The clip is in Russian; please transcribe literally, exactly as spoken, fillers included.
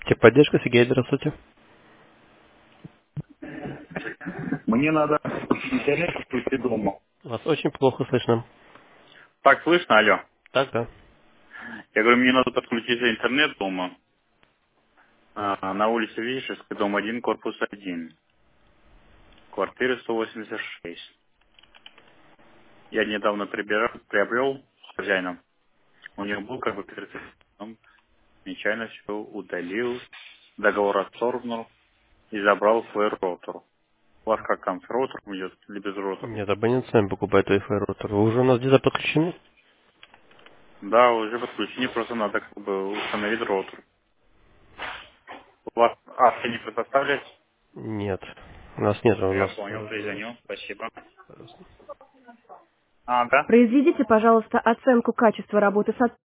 Техподдержка, Сергей, здравствуйте. Мне надо интернет включить дома. Вас очень плохо слышно. Так слышно, алло? Так, да. Я говорю, мне надо подключить интернет дома. А, на улице Вишевской, дом один, корпус один. Квартира сто восемьдесят шесть. Я недавно прибирал, приобрел с хозяином. У него был как бы перед этим, нечаянно все удалил, договор отторгнул и забрал свой ротор. У вас как там, с ротором идет или без ротора? Нет, абонент сами покупает Wi-Fi роутер. Вы уже у нас где-то подключены? Да, уже подключение, просто надо как бы установить ротор. У вас авто не предоставлять? Нет. У нас нет, у Я нас... понял, э, перезвоню. Спасибо. пожалуйста. А, да? Произведите, пожалуйста, оценку качества работы сотрудника.